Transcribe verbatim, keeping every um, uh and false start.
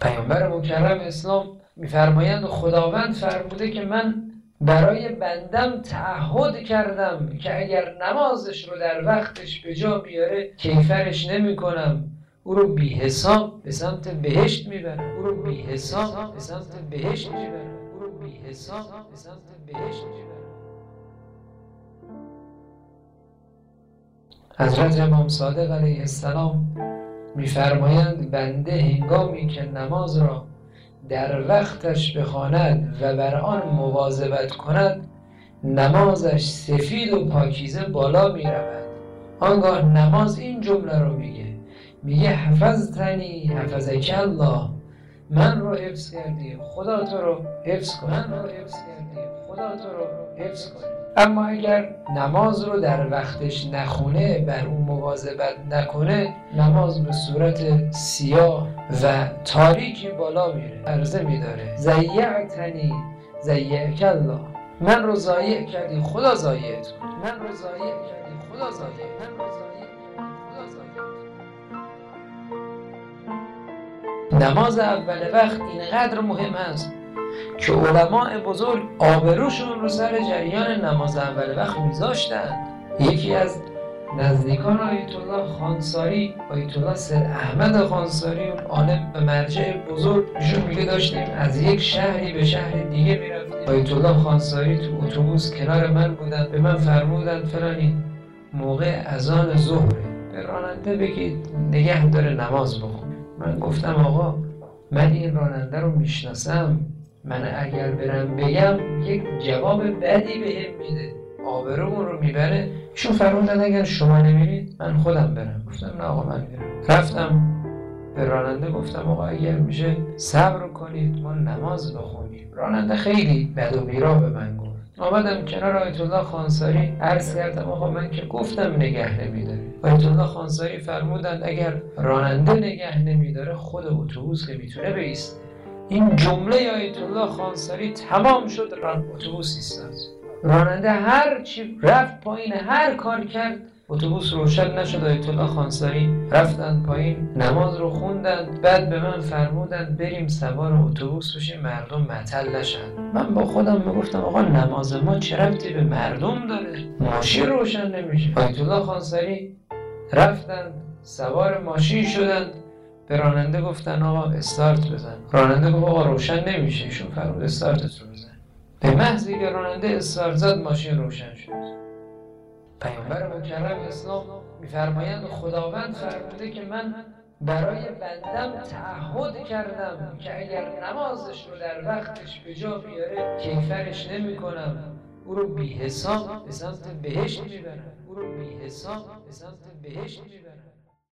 پیامبر مکرم اسلام میفرمایند خداوند فرموده که من برای بندم تعهد کردم که اگر نمازش رو در وقتش به جا بیاره کیفرش نمی کنم، او رو بی حساب به سمت بهشت میبرم، او رو بی حساب به سمت بهشت میبرم، او رو بی حساب به سمت بهشت میبرم. حضرت امام صادق علیه السلام میفرمایند بنده هنگامی که نماز را در وقتش بخواند و بر آن مواظبت کند نمازش سفید و پاکیزه بالا می رود. آنگاه نماز این جمله رو میگه میگه حفظتنی حفظک الله، من رو حفظ کردی خدا تو رو حفظ کن، من رو حفظ کردی خدا تو رو حفظ کن. اما اگر نماز رو در وقتش نخونه، بر اون مواظبت نکنه، نماز به صورت سیاه و تاریکی بالا میره، عرضه میداره ضیعتنی ضیعک الله، من رو ضایع کردی خدا ضایعت کن، من رو ضایع کردی خدا ضایع، من رو ضایع کردی خدا ضایع. نماز اول وقت اینقدر مهم است که علماء بزرگ آبروشون رو سر جریان نماز اول وقت میذاشتن. یکی از نزدیکان آیت الله خانساری، آیت الله سید احمد خانساری، اون عالم و مرجع بزرگ، ایشون میگه داشتیم از یک شهری به شهر دیگه میرفتیم، آیت الله خانساری تو اتوبوس کنار من بودن، به من فرمودن فلانی موقع اذان ظهره، به راننده بگید نگه داره نماز بخون. من گفتم آقا من این راننده رو میشناسم، من اگر برم بگم یک جواب بدی بهم میده، آبرومون رو میبره. ایشون فرمودن اگر شما نمیرید من خودم برم. گفتم نه آقا من میرم. رفتم به راننده گفتم آقا اگر میشه صبر کنید ما نماز بخونیم. راننده خیلی بد و بیرا به من گفت. آمدم کنار آیت الله خانساری عرض کردم آقا من که گفتم نگه نمیداره. آیت الله خانساری فرمودند اگر راننده نگه نمیداره خود اتوبوس که میتونه بایسته. این جمله آیت الله خانساری تمام شد، اتوبوس ایستاد. راننده هر چی رفت پایین، هر کار کرد، اتوبوس روشن نشد. آیت الله خانساری رفتن پایین نماز رو خوندن، بعد به من فرمودن بریم سوار اتوبوس بشیم مردم معطل نشن. من با خودم میگفتم آقا نماز ما چه ربطی به مردم داره؟ ماشین روشن نمیشه. آیت الله خانساری رفتن سوار ماشین شدن، به راننده گفتن آقا استارت بزن. راننده گفت آقا روشن نمیشه. ایشون فرمود استارتت رو بزن. به محض اینکه راننده استارت زد ماشین روشن شد. پیامبر مکرم اسلام میفرمایند خداوند فرموده که من برای بندم تعهد کردم که اگر نمازش رو در وقتش به جا بیاره کیفرش نمی کنم، او رو بی حساب به سمت بهشت میبرم، او رو بی حساب به سمت بهشت میبرم.